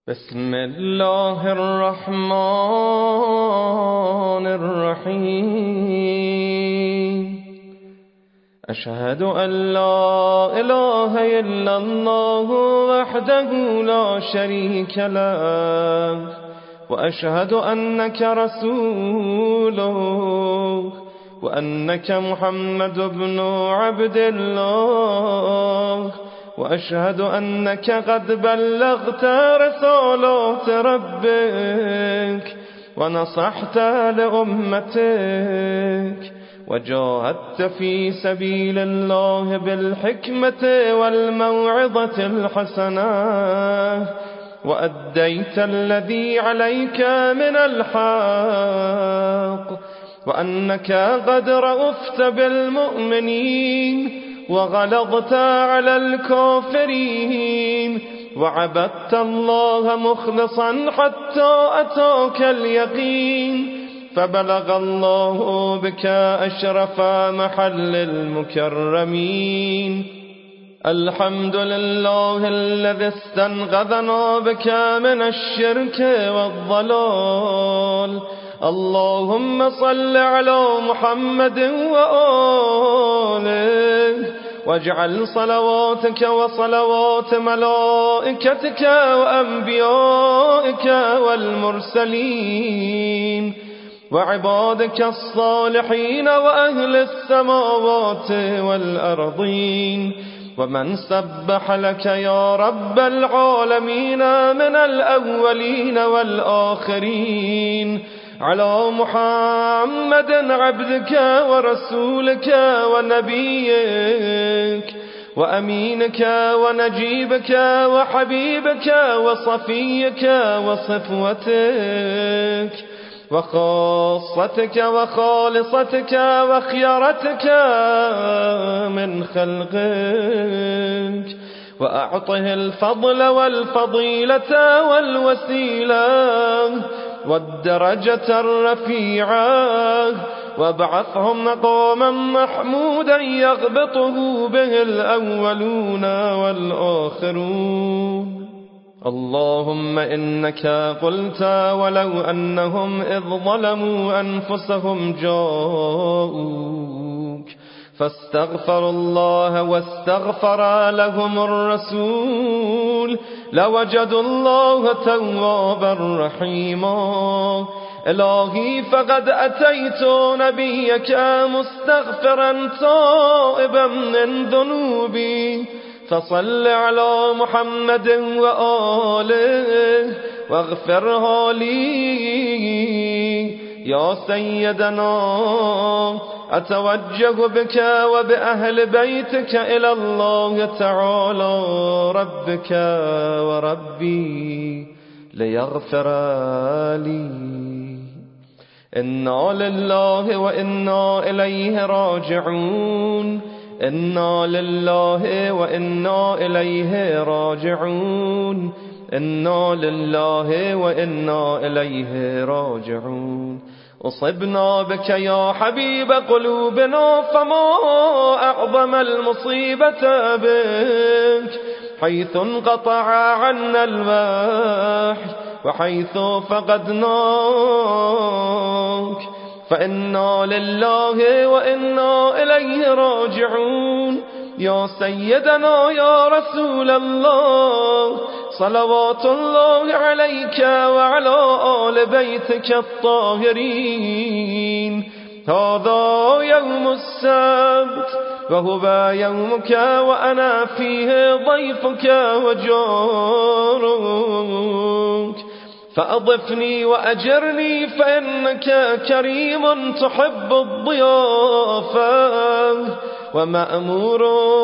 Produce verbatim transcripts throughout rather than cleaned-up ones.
بسم الله الرحمن الرحيم. أشهد أن لا إله إلا الله وحده لا شريك له، وأشهد أنك رسوله، وأنك محمد بن عبد الله، وأشهد أنك قد بلغت رسالات ربك ونصحت لأمتك وجاهدت في سبيل الله بالحكمة والموعظة الحسنة، وأديت الذي عليك من الحق، وأنك قد رأفت بالمؤمنين وغلظت على الكافرين، وعبدت الله مخلصا حتى أتاك اليقين، فبلغ الله بك أشرف محل المكرمين. الحمد لله الذي استنقذنا بك من الشرك والضلال. اللهم صل على محمد وآله، واجعل صلواتك وصلوات ملائكتك وأنبيائك والمرسلين وعبادك الصالحين وأهل السماوات والأرضين ومن سبح لك يا رب العالمين من الأولين والآخرين، على محمد عبدك ورسولك ونبيك وأمينك ونجيبك وحبيبك وصفيك وصفوتك وخاصتك وخالصتك وخيرتك من خلقك، وأعطه الفضل والفضيلة والوسيلة والدرجة الرفيعة، وابعثه مقاما محمودا يغبطه به الأولون والآخرون. اللهم إنك قلت ولو أنهم إذ ظلموا أنفسهم جاءوك فاستغفروا الله واستغفر لهم الرسول لوجدوا الله توابا رحيما. إلهي فقد أتيت نبيك مستغفرا تائبا من ذنوبي، فصل على محمد وآله واغفرها لي يا سيدنا. أتوجه بك وبأهل بيتك إلى الله تعالى ربك وربي ليغفر لي. إنا لله وإنا إليه راجعون، إنا لله وإنا إليه راجعون، إنا لله وإنا إليه راجعون. أصبنا بك يا حبيب قلوبنا، فما أعظم المصيبة بك، حيث انقطع عنا الوحي وحيث فقدناك، فإنا لله وإنا إليه راجعون. يا سيدنا يا رسول الله، صلوات الله عليك وعلى آل بيتك الطاهرين. هذا يوم السبت وهو يومك وأنا فيه ضيفك وجارك، فأضفني وأجرني فإنك كريم تحب الضيافة ومأمور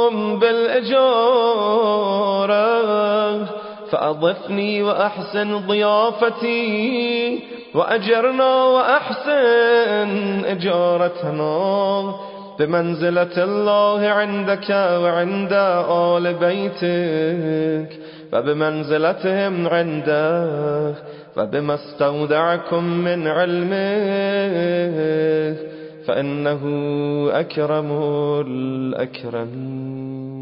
بالإجارة، فأضفني وأحسن ضيافتي وأجرنا وأحسن إجارتنا بمنزلة الله عندك وعند آل بيتك، فبمنزلتهم عندك، فبما استودعكم من علمه، فإنه أكرم الأكرمين.